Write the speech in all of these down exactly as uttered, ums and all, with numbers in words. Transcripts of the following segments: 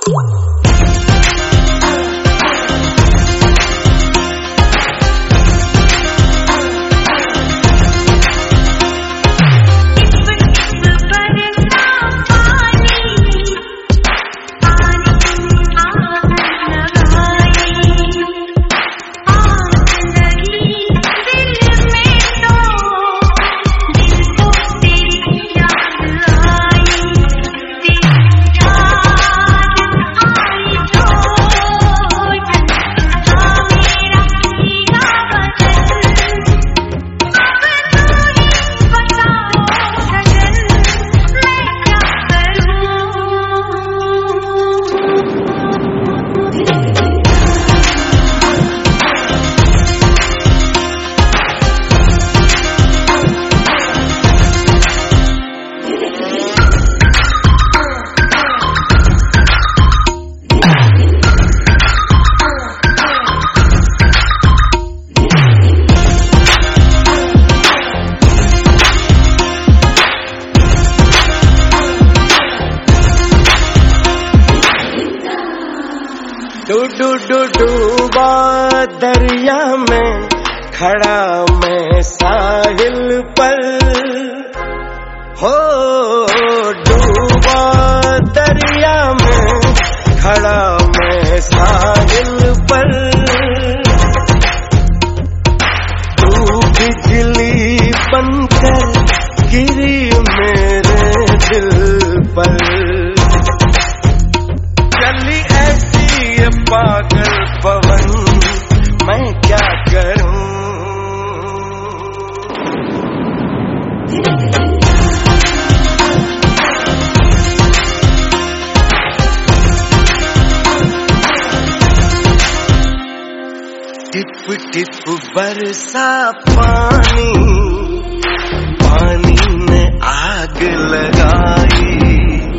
Do do डूबा दरिया में खड़ा मैं साहिल पर, हो डूबा दरिया में खड़ा मैं साहिल पर। तू बिजली बनकर गिरी मेरे दिल पर, चली ऐसी ये पागल पवन मैं क्या करूं। टिप टिप बरसा पानी, पानी ने आग लगाई,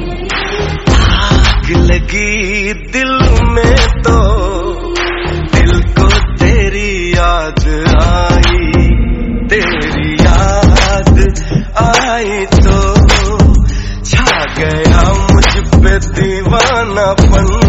आग लगी दिल में तो दिल को तेरी याद आई, तेरी याद आई तो छा गया मुझ पे दीवानापन।